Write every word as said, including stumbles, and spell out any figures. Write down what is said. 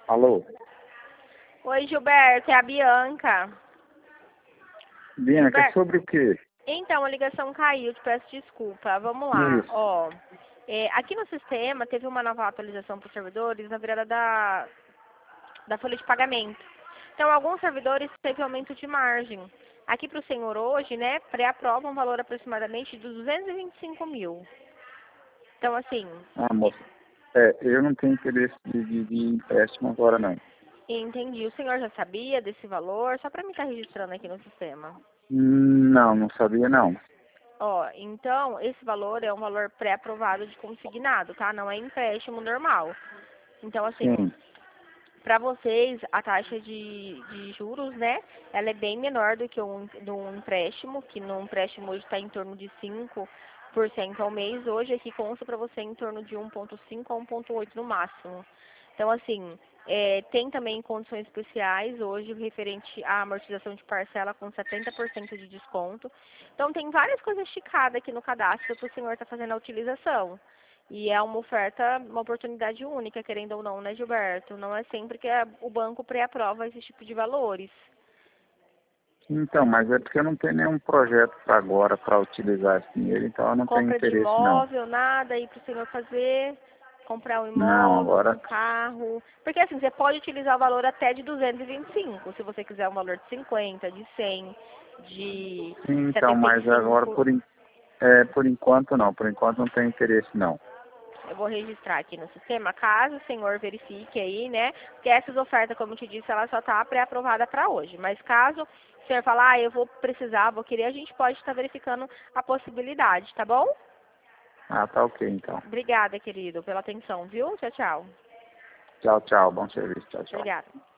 Alô? Oi, Gilberto, é a Bianca. Bianca, Gilberto, sobre o quê? então, a ligação caiu, te peço desculpa. Vamos lá, Isso. ó. É, aqui no sistema teve uma nova atualização para os servidores na virada da, da folha de pagamento. Então, alguns servidores teve aumento de margem. Aqui para o senhor hoje, né, pré-aprova um valor aproximadamente de duzentos e vinte e cinco mil. Então, assim, Ah, moça. É, eu não tenho interesse de, de, de empréstimo agora, não. entendi. O senhor já sabia desse valor? Só para mim estar registrando aqui no sistema. Hum, Não, não sabia, não. Ó, então, esse valor é um valor pré-aprovado de consignado, tá? Não é empréstimo normal. Então, assim, Sim. para vocês, a taxa de, de juros, né, ela é bem menor do que um, do um empréstimo, que no empréstimo hoje está em torno de cinco por cento ao mês. Hoje aqui consta para você em torno de um vírgula cinco a um vírgula oito no máximo. Então, assim, é, tem também condições especiais hoje referente à amortização de parcela com setenta por cento de desconto. Então, tem várias coisas esticadas aqui no cadastro para o senhor estar fazendo a utilização. E é uma oferta, uma oportunidade única, querendo ou não, né, Gilberto? Não é sempre que a- o banco pré-aprova esse tipo de valores. Então, mas é porque eu não tenho nenhum projeto pra agora para utilizar esse dinheiro, então eu não tenho Compra de interesse, não. imóvel, nada aí para o senhor fazer, comprar um Não, imóvel, um agora... carro. Porque assim, você pode utilizar o valor até de duzentos e vinte e cinco, se você quiser um valor de cinquenta, de cem, de Sim, então, setenta e mas agora, cinco. por, en- é, por enquanto, não. Por enquanto, não tenho interesse, não. Eu vou registrar aqui no sistema, caso o senhor verifique aí, né? Porque essas ofertas, como eu te disse, ela só está pré-aprovada para hoje. Mas caso o senhor falar, ah, eu vou precisar, vou querer, a gente pode estar verificando a possibilidade, tá bom? Ah, tá ok, então. Obrigada, querido, pela atenção, viu? Tchau, tchau. Tchau, tchau. Bom serviço. Tchau, tchau. Obrigada.